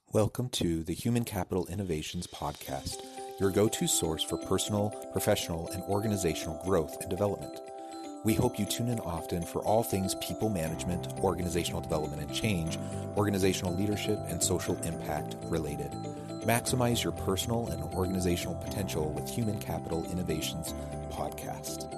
Welcome to the Human Capital Innovations Podcast, your go-to source for personal, professional, and organizational growth and development. We hope you tune in often for all things people management, organizational development and change, organizational leadership, and social impact related. Maximize your personal and organizational potential with Human Capital Innovations Podcast.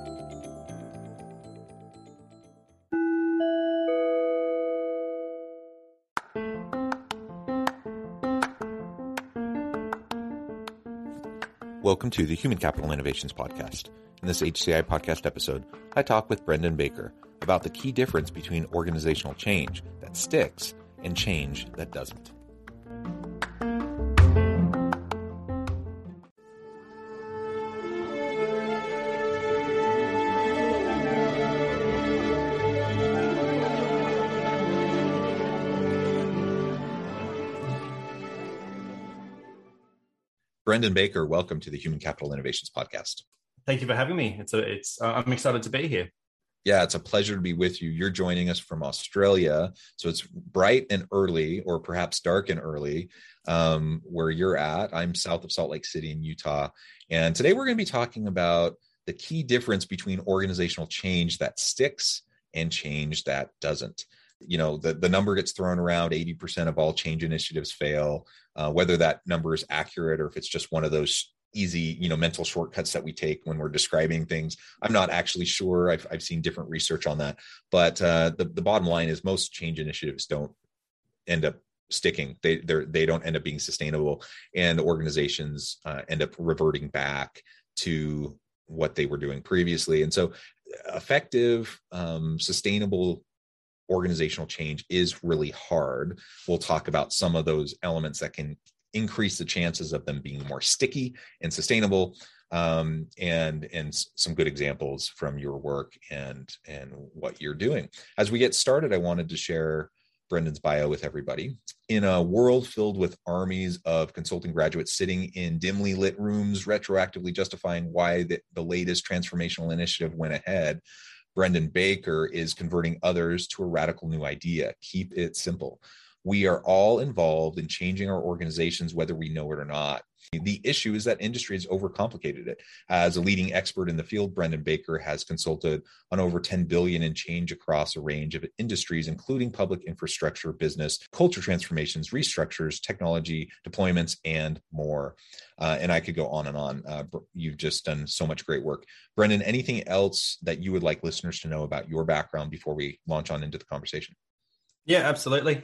Welcome to the Human Capital Innovations Podcast. In this HCI podcast episode, I talk with Brendan Baker about the key difference between organizational change that sticks and change that doesn't. Brendan Baker, welcome to the Human Capital Innovations Podcast. Thank you for having me. I'm excited to be here. Yeah, it's a pleasure to be with you. You're joining us from Australia, so it's bright and early, or perhaps dark and early, where you're at. I'm south of Salt Lake City in Utah, and today we're going to be talking about the key difference between organizational change that sticks and change that doesn't. You know, the number gets thrown around, 80% of all change initiatives fail. Whether that number is accurate or if it's just one of those easy, mental shortcuts that we take when we're describing things, I'm not actually sure. I've seen different research on that. But the bottom line is most change initiatives don't end up sticking. They don't end up being sustainable, and organizations end up reverting back to what they were doing previously. And so effective, sustainable organizational change is really hard. We'll talk about some of those elements that can increase the chances of them being more sticky and sustainable, and some good examples from your work and what you're doing. As we get started, I wanted to share Brendan's bio with everybody. In a world filled with armies of consulting graduates sitting in dimly lit rooms, retroactively justifying why the latest transformational initiative went ahead, Brendan Baker is converting others to a radical new idea. Keep it simple. We are all involved in changing our organizations, whether we know it or not. The issue is that industry has overcomplicated it. As a leading expert in the field, Brendan Baker has consulted on over $10 billion in change across a range of industries, including public infrastructure, business, culture transformations, restructures, technology deployments, and more. And I could go on and on. You've just done so much great work. Brendan, anything else that you would like listeners to know about your background before we launch on into the conversation? Yeah, absolutely.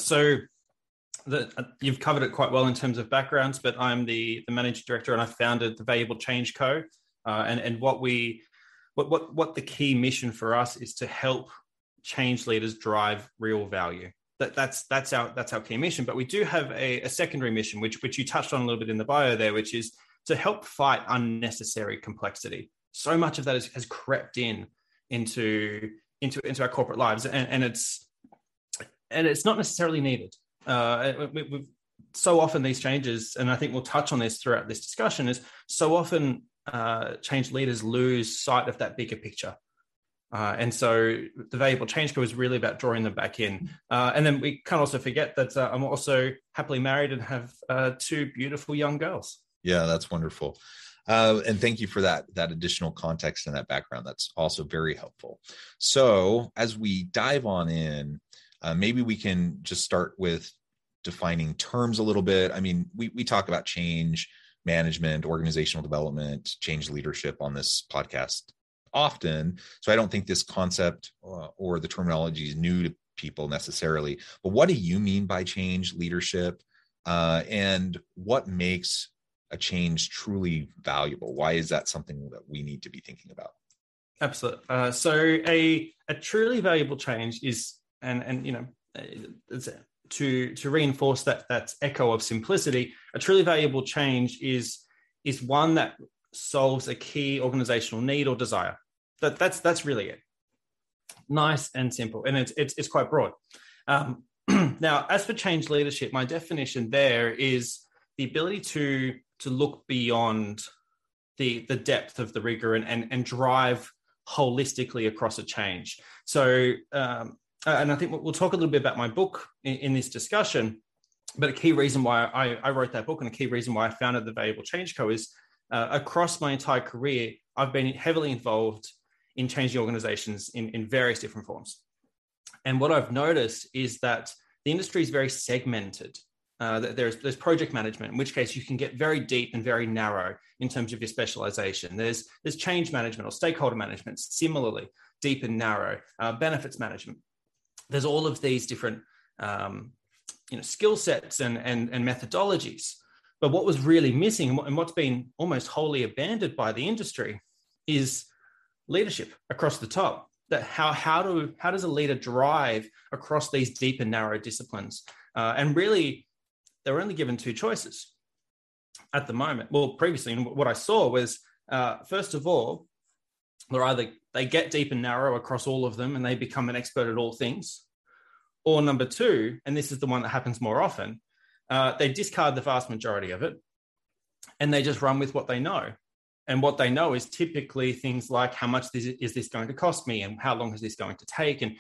You've covered it quite well in terms of backgrounds, but I'm the managing director, and I founded the Valuable Change Co. And what the key mission for us is to help change leaders drive real value. That's our key mission. But we do have a secondary mission, which you touched on a little bit in the bio there, which is to help fight unnecessary complexity. So much of that has crept into our corporate lives, and it's not necessarily needed. We've so often these changes, and I think we'll touch on this throughout this discussion, is so often change leaders lose sight of that bigger picture. And so the Valuable Change Co is really about drawing them back in. And then we can't also forget that I'm also happily married and have two beautiful young girls. Yeah, that's wonderful. And thank you for that additional context and that background. That's also very helpful. So as we dive on in, maybe we can just start with defining terms a little bit. I mean, we talk about change management, organizational development, change leadership on this podcast often. So I don't think this concept or the terminology is new to people necessarily. But what do you mean by change leadership? And what makes a change truly valuable? Why is that something that we need to be thinking about? Absolutely. So a truly valuable change is, to reinforce that echo of simplicity, a truly valuable change is one that solves a key organizational need or desire. That's really it. Nice and simple, and it's quite broad. Now, as for change leadership, my definition there is the ability to look beyond the depth of the rigor and drive holistically across a change. So and I think we'll talk a little bit about my book in this discussion, But a key reason why I wrote that book, and a key reason why I founded the Valuable Change Co. is across my entire career, I've been heavily involved in changing organizations in various different forms. And what I've noticed is that the industry is very segmented. There's project management, in which case you can get very deep and very narrow in terms of your specialization. There's change management or stakeholder management, similarly deep and narrow. Benefits management. There's all of these different skill sets and methodologies. But what was really missing, and what's been almost wholly abandoned by the industry, is leadership across the top. That how does a leader drive across these deep and narrow disciplines? And really, they're only given two choices at the moment. Well, previously, and what I saw was, first of all, they're either they get deep and narrow across all of them and they become an expert at all things, or number two, and this is the one that happens more often, they discard the vast majority of it and they just run with what they know. And what they know is typically things like, how much is this going to cost me, and how long is this going to take, and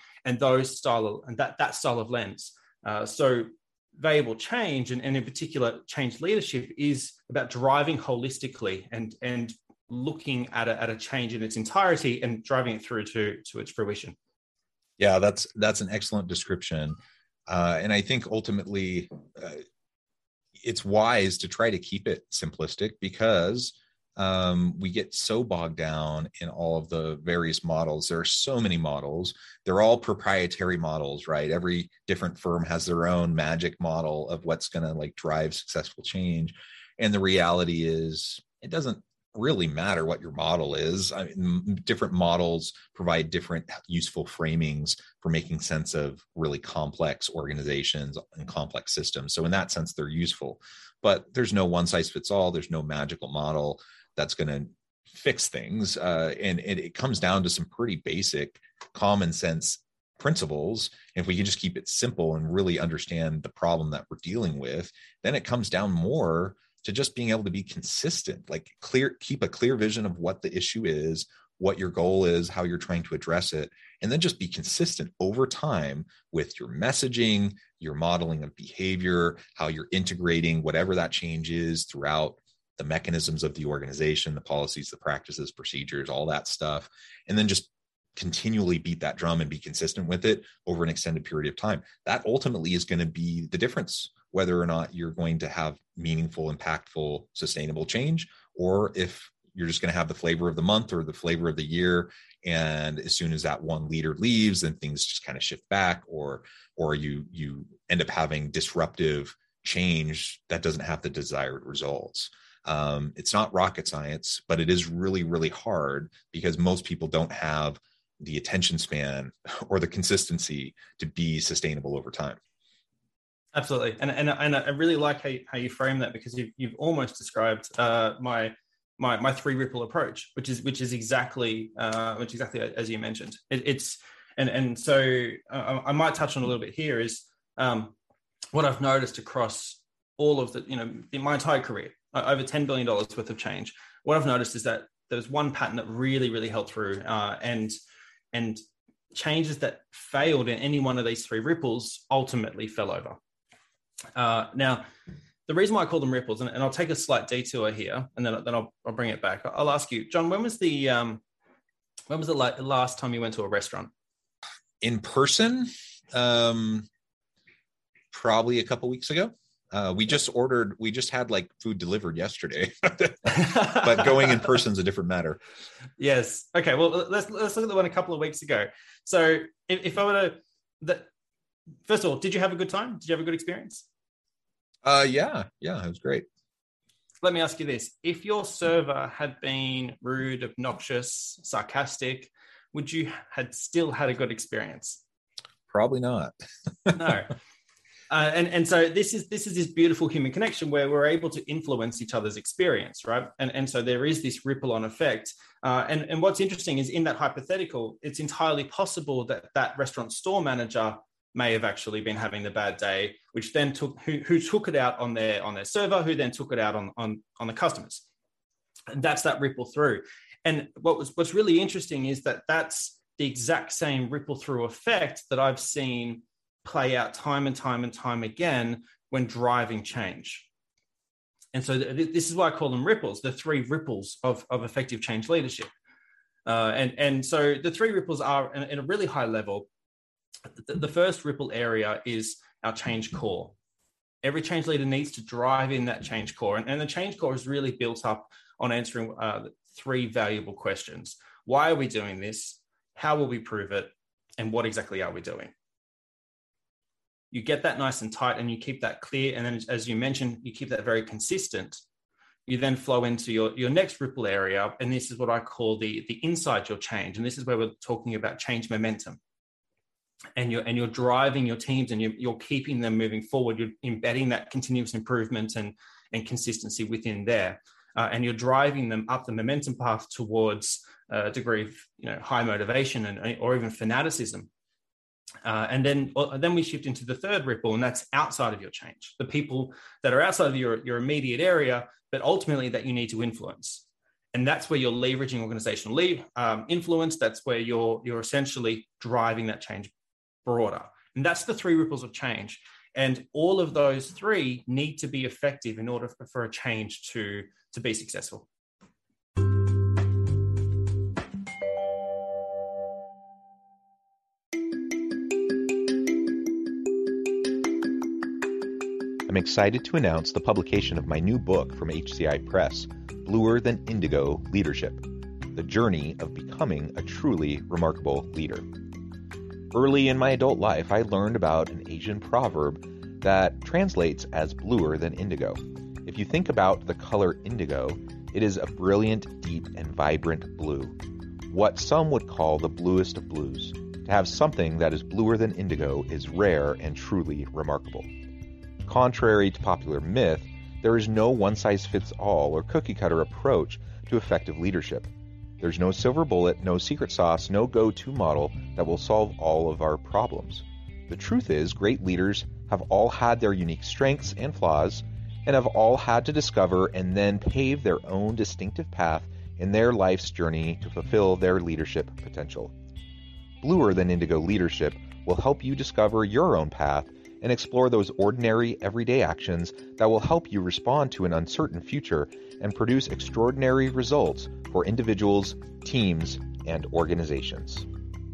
that style of lens. So valuable change, and in particular change leadership, is about driving holistically and looking at a change in its entirety and driving it through to its fruition. Yeah, that's an excellent description. And I think ultimately it's wise to try to keep it simplistic, because we get so bogged down in all of the various models. There are so many models. They're all proprietary models, right? Every different firm has their own magic model of what's going to drive successful change. And the reality is, it doesn't really matter what your model is. I mean, different models provide different useful framings for making sense of really complex organizations and complex systems. So in that sense, they're useful, but there's no one size fits all. There's no magical model that's going to fix things. And it comes down to some pretty basic common sense principles. If we can just keep it simple and really understand the problem that we're dealing with, then it comes down more to just being able to be consistent, keep a clear vision of what the issue is, what your goal is, how you're trying to address it, and then just be consistent over time with your messaging, your modeling of behavior, how you're integrating whatever that change is throughout the mechanisms of the organization, the policies, the practices, procedures, all that stuff. And then just continually beat that drum and be consistent with it over an extended period of time. That ultimately is going to be the difference, whether or not you're going to have meaningful, impactful, sustainable change, or if you're just going to have the flavor of the month or the flavor of the year. And as soon as that one leader leaves, then things just kind of shift back, or you end up having disruptive change that doesn't have the desired results. It's not rocket science, but it is really, really hard, because most people don't have the attention span or the consistency to be sustainable over time. Absolutely. And I really like how you frame that, because you've almost described my three ripple approach, which is exactly as you mentioned. So I might touch on a little bit here is what I've noticed across all of in my entire career, over $10 billion worth of change. What I've noticed is that there's one pattern that really, really held through, and changes that failed in any one of these three ripples ultimately fell over. Now, the reason why I call them ripples, and I'll take a slight detour here, and then I'll bring it back. I'll ask you, John, when was the last time you went to a restaurant? In person, probably a couple weeks ago. We just had food delivered yesterday, but going in person is a different matter. Yes. Okay. Well, let's look at the one a couple of weeks ago. So if I were to, first of all, did you have a good time? Did you have a good experience? Yeah, it was great. Let me ask you this. If your server had been rude, obnoxious, sarcastic, would you had still had a good experience? Probably not. No. And so this is this beautiful human connection where we're able to influence each other's experience, right? And so there is this ripple on effect. And what's interesting is, in that hypothetical, it's entirely possible that restaurant store manager may have actually been having the bad day, which then who took it out on their server, who then took it out on the customers. And that's that ripple through. And what's really interesting is that's the exact same ripple through effect that I've seen play out time and time and time again when driving change. And so this is why I call them ripples, the three ripples of effective change leadership. And so the three ripples are, in a really high level, the first ripple area is our change core. Every change leader needs to drive in that change core. And the change core is really built up on answering three valuable questions. Why are we doing this? How will we prove it? And what exactly are we doing? You get that nice and tight and you keep that clear. And then, as you mentioned, you keep that very consistent. You then flow into your next ripple area. And this is what I call the inside your change. And this is where we're talking about change momentum. And you're driving your teams and you're keeping them moving forward. You're embedding that continuous improvement and consistency within there. And you're driving them up the momentum path towards a degree of high motivation or even fanaticism. And then we shift into the third ripple, and that's outside of your change. The people that are outside of your immediate area, but ultimately that you need to influence. And that's where you're leveraging organizational influence. That's where you're essentially driving that change broader. And that's the three ripples of change. And all of those three need to be effective in order for a change to be successful. I'm excited to announce the publication of my new book from HCI Press, Bluer Than Indigo Leadership: The Journey of Becoming a Truly Remarkable Leader. Early in my adult life, I learned about an Asian proverb that translates as bluer than indigo. If you think about the color indigo, it is a brilliant, deep, and vibrant blue, what some would call the bluest of blues. To have something that is bluer than indigo is rare and truly remarkable. Contrary to popular myth, there is no one-size-fits-all or cookie-cutter approach to effective leadership. There's no silver bullet, no secret sauce, no go-to model that will solve all of our problems. The truth is, great leaders have all had their unique strengths and flaws, and have all had to discover and then pave their own distinctive path in their life's journey to fulfill their leadership potential. Bluer Than Indigo Leadership will help you discover your own path and explore those ordinary, everyday actions that will help you respond to an uncertain future and produce extraordinary results for individuals, teams, and organizations.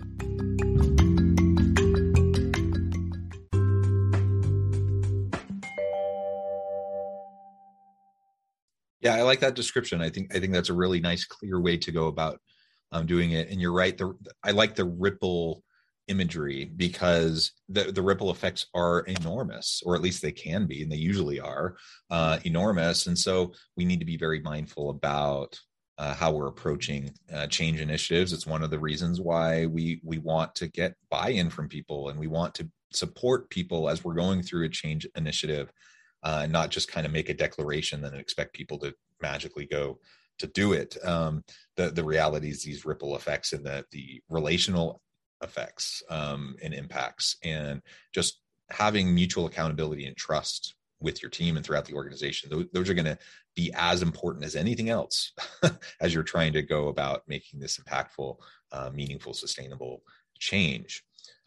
Yeah, I like that description. I think that's a really nice, clear way to go about doing it. And you're right. I like the ripple imagery because the ripple effects are enormous, or at least they can be, and they usually are enormous. And so we need to be very mindful about how we're approaching change initiatives. It's one of the reasons why we want to get buy-in from people, and we want to support people as we're going through a change initiative, not just kind of make a declaration and expect people to magically go to do it. The reality is these ripple effects and the relational effects and impacts, and just having mutual accountability and trust with your team and throughout the organization. Those are going to be as important as anything else as you're trying to go about making this impactful, meaningful, sustainable change.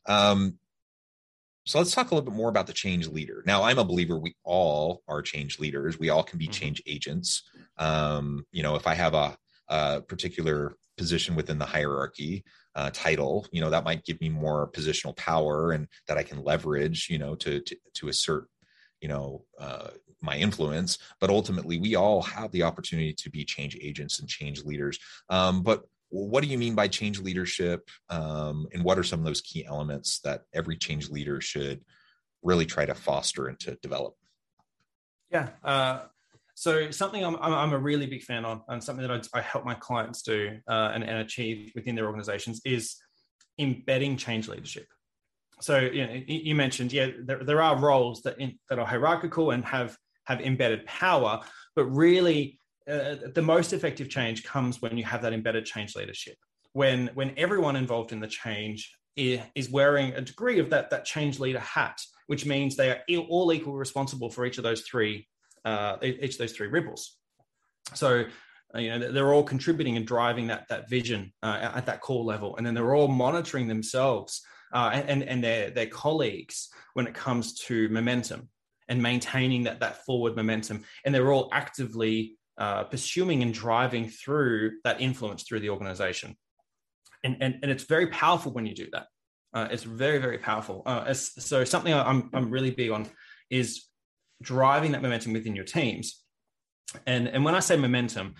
So let's talk a little bit more about the change leader. Now, I'm a believer we all are change leaders. We all can be change agents. If I have a particular position within the hierarchy, title, that might give me more positional power and that I can leverage, to assert, my influence. But ultimately, we all have the opportunity to be change agents and change leaders. But what do you mean by change leadership? And what are some of those key elements that every change leader should really try to foster and to develop? Yeah. So something I'm a really big fan on, and something that I help my clients do and achieve within their organizations, is embedding change leadership. So you mentioned, there are roles that are hierarchical and have embedded power, but really the most effective change comes when you have that embedded change leadership. When everyone involved in the change is wearing a degree of that change leader hat, which means they are all equally responsible for each of those three ripples. So, they're all contributing and driving that vision at that core level. And then they're all monitoring themselves and their colleagues when it comes to momentum. and maintaining that forward momentum. And they're all actively pursuing and driving through that influence through the organization. And it's very powerful when you do that. It's very, very powerful. So something I'm really big on is driving that momentum within your teams. And when I say momentum,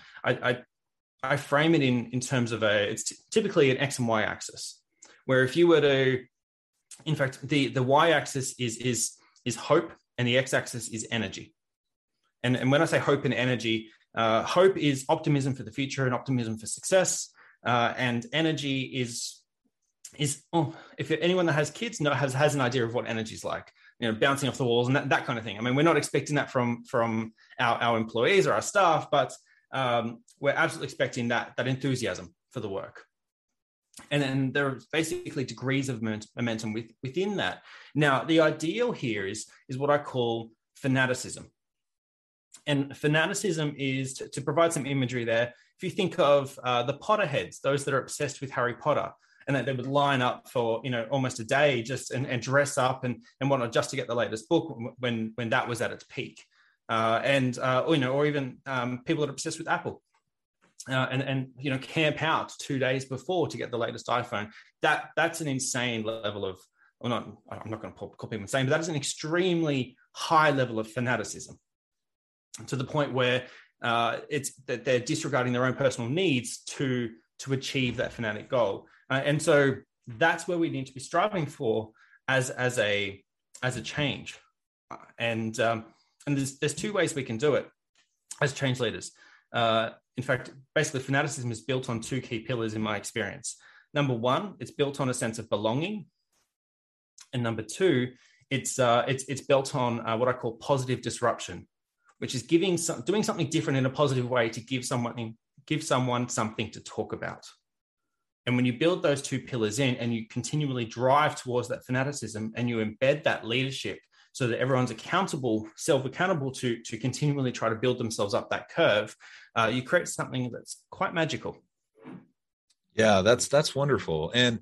I frame it in terms of it's typically an X and Y axis, where if you were to, in fact, the Y axis is hope and the X axis is energy. And when I say hope and energy, hope is optimism for the future and optimism for success. And energy is if anyone that has kids has an idea of what energy is like, bouncing off the walls and that kind of thing. I mean, we're not expecting that from our employees or our staff, but we're absolutely expecting that enthusiasm for the work. And then there are basically degrees of momentum within that. Now, the ideal here is what I call fanaticism. And fanaticism is, to provide some imagery there, if you think of the Potterheads, those that are obsessed with Harry Potter, and that they would line up for almost a day just and dress up and whatnot just to get the latest book when that was at its peak, or even people that are obsessed with Apple, and camp out 2 days before to get the latest iPhone. That's an insane level of, I'm not going to call people insane, but that is an extremely high level of fanaticism, to the point where it's that they're disregarding their own personal needs to achieve that fanatic goal. And so that's where we need to be striving for as a change. And there's two ways we can do it as change leaders. In fact, basically fanaticism is built on two key pillars in my experience. Number one, it's built on a sense of belonging. And number two, it's built on what I call positive disruption, which is doing something different in a positive way to give someone something to talk about. And when you build those two pillars in and you continually drive towards that fanaticism and you embed that leadership so that everyone's self-accountable to continually try to build themselves up that curve, you create something that's quite magical. Yeah, that's wonderful. And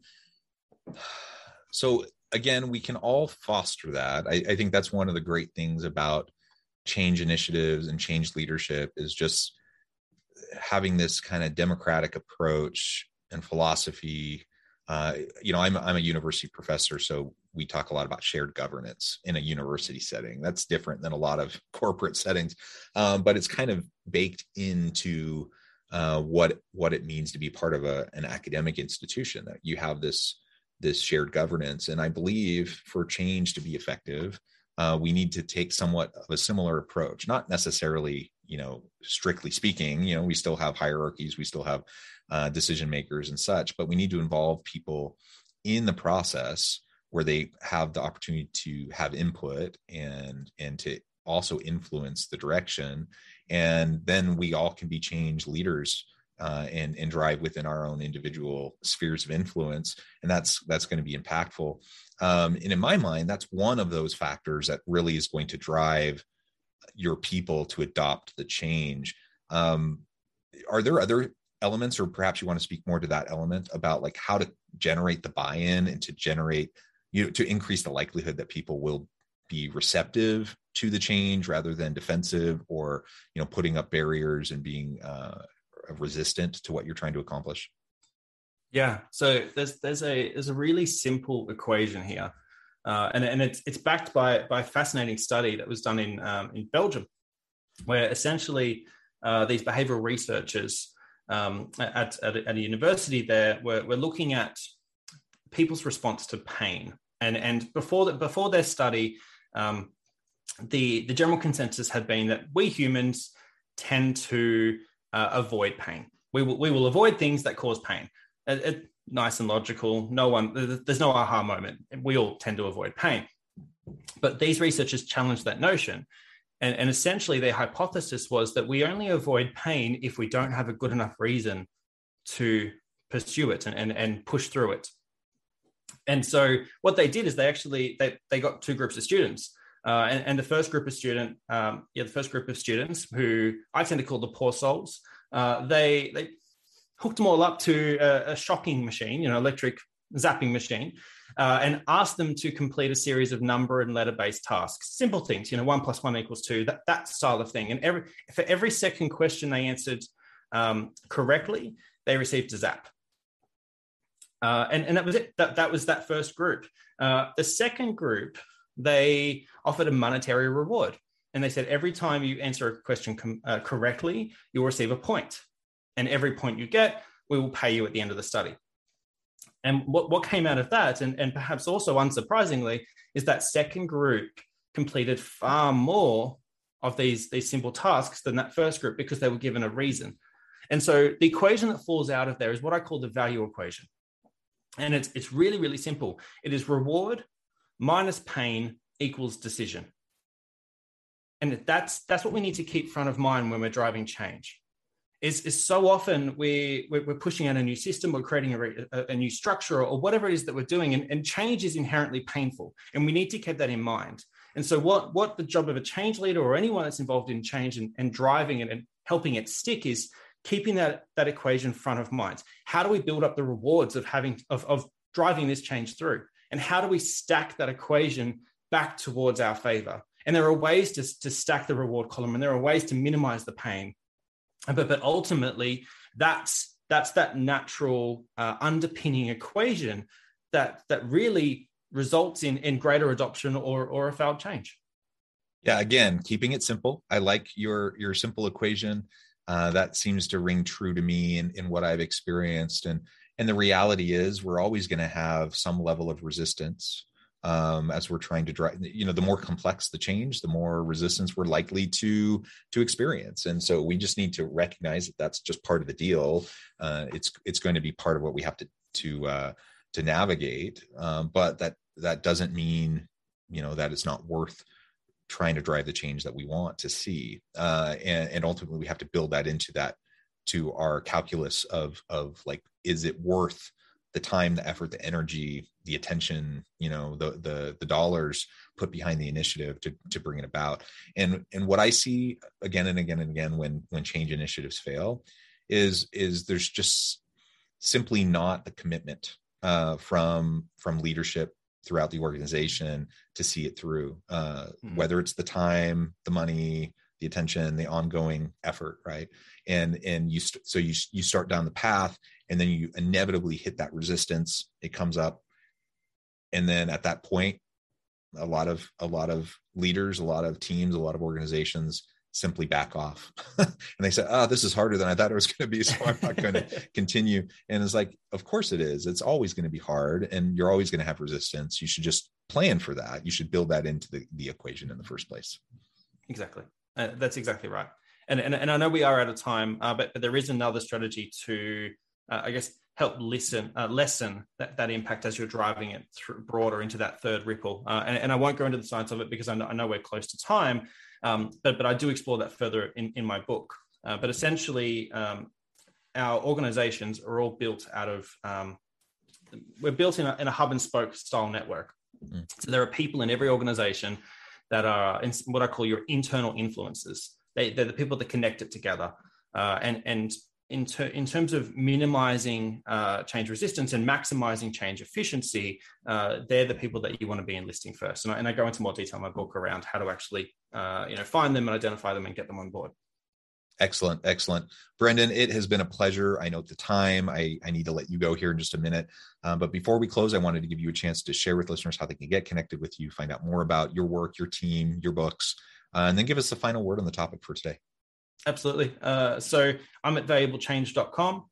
so again, we can all foster that. I think that's one of the great things about change initiatives and change leadership, is just having this kind of democratic approach and philosophy. I'm a university professor, so we talk a lot about shared governance in a university setting. That's different than a lot of corporate settings, but it's kind of baked into what it means to be part of an academic institution, that you have this shared governance. And I believe for change to be effective, we need to take somewhat of a similar approach, not necessarily, strictly speaking, we still have hierarchies, we still have decision makers and such, but we need to involve people in the process where they have the opportunity to have input and to also influence the direction. And then we all can be change leaders and drive within our own individual spheres of influence. And that's going to be impactful. And in my mind, that's one of those factors that really is going to drive your people to adopt the change. Are there other elements, or perhaps you want to speak more to that element about like how to generate the buy-in and to generate, to increase the likelihood that people will be receptive to the change rather than defensive or, putting up barriers and being resistant to what you're trying to accomplish? Yeah. So there's a really simple equation here. And it's backed by a fascinating study that was done in Belgium, where essentially these behavioral researchers at a university there were looking at people's response to pain. And before their study, the general consensus had been that we humans tend to avoid pain. We will avoid things that cause pain. Nice and logical. There's no aha moment. We all tend to avoid pain. But these researchers challenged that notion. And essentially their hypothesis was that we only avoid pain if we don't have a good enough reason to pursue it and push through it. And so what they did is they got two groups of students. And the first group of students, who I tend to call the poor souls, they hooked them all up to a shocking machine, electric zapping machine, and ask them to complete a series of number and letter-based tasks, simple things, 1 + 1 = 2, that style of thing. And for every second question they answered correctly, they received a zap. And that was it. That was that first group. The second group, they offered a monetary reward. And they said, every time you answer a question correctly, you'll receive a point. And every point you get, we will pay you at the end of the study. And what came out of that, and perhaps also unsurprisingly, is that second group completed far more of these simple tasks than that first group because they were given a reason. And so the equation that falls out of there is what I call the value equation. And it's really, really simple. It is reward minus pain equals decision. And that's what we need to keep front of mind when we're driving change. Is so often we're pushing out a new system, we're creating a new structure or whatever it is that we're doing, and change is inherently painful, and we need to keep that in mind. And so what the job of a change leader or anyone that's involved in change and driving it and helping it stick is keeping that equation front of mind. How do we build up the rewards of driving this change through? And how do we stack that equation back towards our favor? And there are ways to stack the reward column, and there are ways to minimize the pain. But ultimately, that's that natural underpinning equation that really results in greater adoption or a failed change. Yeah, again, keeping it simple. I like your simple equation. That seems to ring true to me in what I've experienced. And the reality is we're always going to have some level of resistance as we're trying to drive. The more complex the change, the more resistance we're likely to experience. And so we just need to recognize that that's just part of the deal. It's going to be part of what we have to navigate. But that doesn't mean, that it's not worth trying to drive the change that we want to see. And ultimately we have to build that to our calculus of like, is it worth the time, the effort, the energy, the attention, the dollars put behind the initiative to bring it about. And what I see again and again and again when change initiatives fail is there's just simply not the commitment from leadership throughout the organization to see it through, whether it's the time, the money, the attention, the ongoing effort, right? And you start down the path, and then you inevitably hit that resistance. It comes up, and then at that point, a lot of leaders, a lot of teams, a lot of organizations simply back off, and they say, this is harder than I thought it was going to be, so I'm not going to continue. And it's like, of course it is. It's always going to be hard, and you're always going to have resistance. You should just plan for that. You should build that into the equation in the first place. Exactly. That's exactly right. And I know we are out of time, but there is another strategy to, help lessen that impact as you're driving it broader into that third ripple. And I won't go into the science of it because I know we're close to time, but I do explore that further in my book. But essentially, our organizations are all built out of, we're built in a hub and spoke style network. Mm. So there are people in every organization that are in what I call your internal influencers. They're the people that connect it together. And in terms of minimizing change resistance and maximizing change efficiency, they're the people that you want to be enlisting first. And I go into more detail in my book around how to actually find them and identify them and get them on board. Excellent. Brendan, it has been a pleasure. I know at the time I need to let you go here in just a minute. But before we close, I wanted to give you a chance to share with listeners how they can get connected with you, find out more about your work, your team, your books, and then give us the final word on the topic for today. Absolutely. So I'm at valuablechange.com.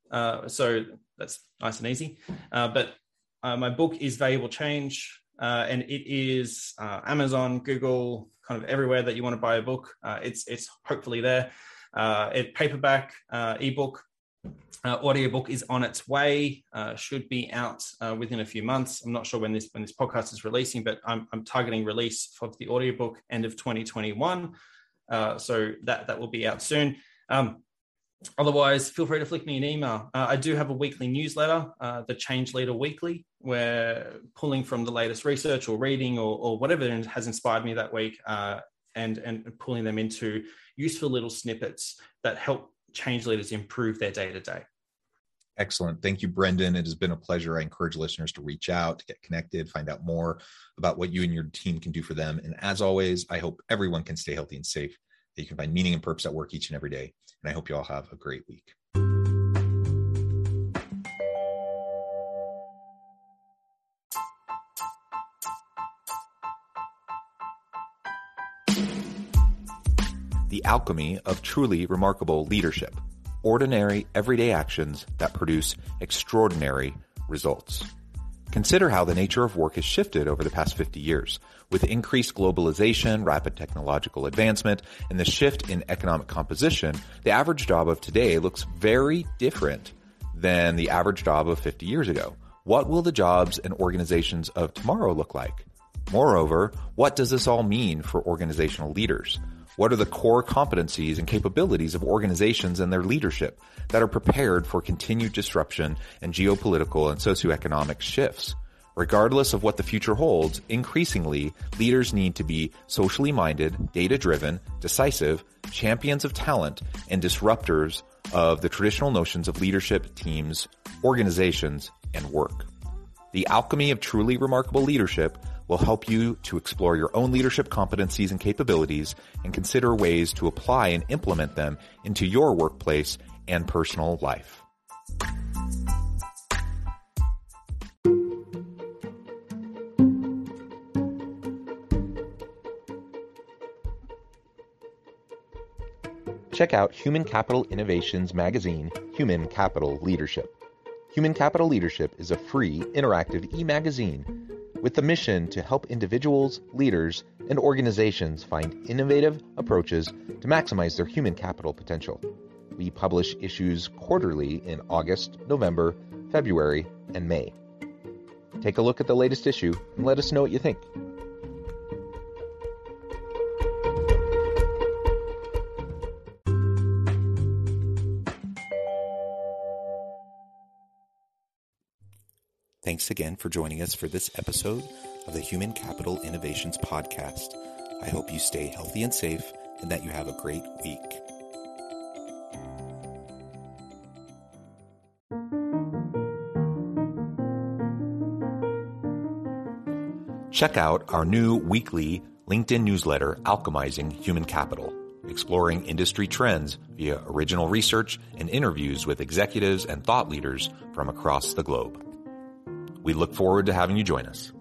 So that's nice and easy. But my book is Valuable Change, and it is Amazon, Google, kind of everywhere that you want to buy a book. It's hopefully there. Paperback, ebook, audiobook is on its way. Should be out within a few months. I'm not sure when this podcast is releasing, but I'm targeting release of the audiobook end of 2021. So that will be out soon. Otherwise, feel free to flick me an email. I do have a weekly newsletter, the Change Leader Weekly, where pulling from the latest research or reading or whatever has inspired me that week, and pulling them into useful little snippets that help change leaders improve their day-to-day. Excellent. Thank you, Brendan. It has been a pleasure. I encourage listeners to reach out, to get connected, find out more about what you and your team can do for them. And as always, I hope everyone can stay healthy and safe, that you can find meaning and purpose at work each and every day. And I hope you all have a great week. The alchemy of truly remarkable leadership. Ordinary, everyday actions that produce extraordinary results. Consider how the nature of work has shifted over the past 50 years. With increased globalization, rapid technological advancement, and the shift in economic composition, the average job of today looks very different than the average job of 50 years ago. What will the jobs and organizations of tomorrow look like? Moreover, what does this all mean for organizational leaders? What are the core competencies and capabilities of organizations and their leadership that are prepared for continued disruption and geopolitical and socioeconomic shifts? Regardless of what the future holds, increasingly, leaders need to be socially minded, data-driven, decisive, champions of talent, and disruptors of the traditional notions of leadership, teams, organizations, and work. The alchemy of truly remarkable leadership will help you to explore your own leadership competencies and capabilities and consider ways to apply and implement them into your workplace and personal life. Check out Human Capital Innovations magazine, Human Capital Leadership. Human Capital Leadership is a free, interactive e-magazine with the mission to help individuals, leaders, and organizations find innovative approaches to maximize their human capital potential. We publish issues quarterly in August, November, February, and May. Take a look at the latest issue and let us know what you think. Thanks again for joining us for this episode of the Human Capital Innovations Podcast. I hope you stay healthy and safe and that you have a great week. Check out our new weekly LinkedIn newsletter, Alchemizing Human Capital, exploring industry trends via original research and interviews with executives and thought leaders from across the globe. We look forward to having you join us.